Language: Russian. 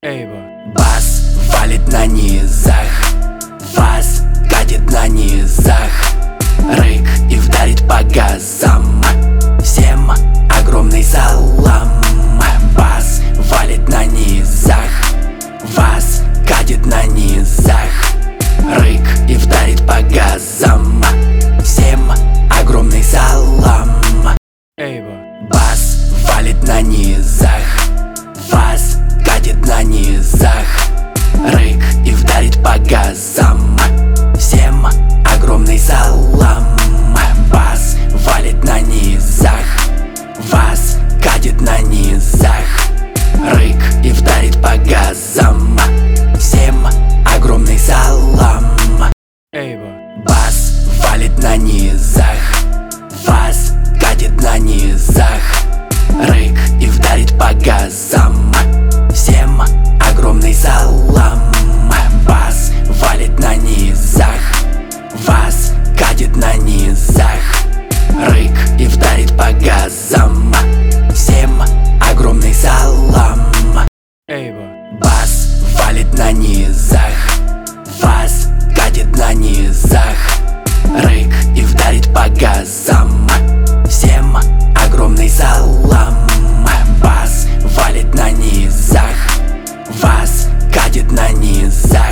Эйва. Бас валит на низах, вас катит на низах. Рык и вдарит по газам. Всем огромный салам. Бас валит на низах, вас катит на низах. Рык и вдарит по газам. Всем огромный салам. Эйва. Бас валит на низах, вас катит на низах. Рык и вдарит по газам. Всем огромный салам. Бас валит на низах, вас катит на низах. Рык и вдарит по газам. Всем огромный салам. Эйва. Бас валит на низах, вас катит на низах. Рык и вдарит по газам. Всем огромный салам. Бас валит на низах, вас катит на низах. Рык и вдарит по газам. Всем огромный салам. Эйва. Бас валит на низах, вас катит на низах. Рык и вдарит по газам. Всем огромный салам. Бас валит на низах, вас катит на низах.